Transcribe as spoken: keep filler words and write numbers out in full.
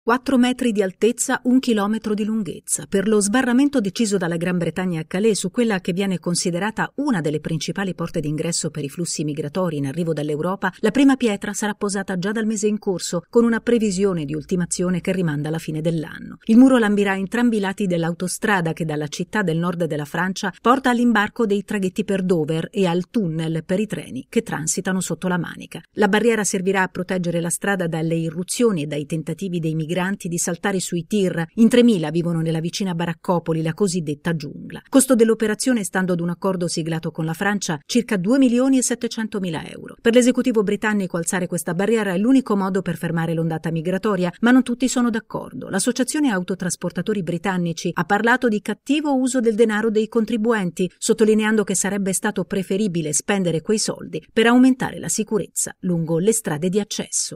quattro metri di altezza, un chilometro di lunghezza. Per lo sbarramento deciso dalla Gran Bretagna a Calais su quella che viene considerata una delle principali porte d'ingresso per i flussi migratori in arrivo dall'Europa, la prima pietra sarà posata già dal mese in corso, con una previsione di ultimazione che rimanda alla fine dell'anno. Il muro lambirà entrambi i lati dell'autostrada che dalla città del nord della Francia porta all'imbarco dei traghetti per Dover e al tunnel per i treni che transitano sotto la Manica. La barriera servirà a proteggere la strada dalle irruzioni e dai tentativi dei migranti di saltare sui tir. In tremila vivono nella vicina baraccopoli, la cosiddetta giungla. Costo dell'operazione, stando ad un accordo siglato con la Francia, circa due milioni e settecentomila euro. Per l'esecutivo britannico alzare questa barriera è l'unico modo per fermare l'ondata migratoria, ma non tutti sono d'accordo. L'Associazione Autotrasportatori Britannici ha parlato di cattivo uso del denaro dei contribuenti, sottolineando che sarebbe stato preferibile spendere quei soldi per aumentare la sicurezza lungo le strade di accesso.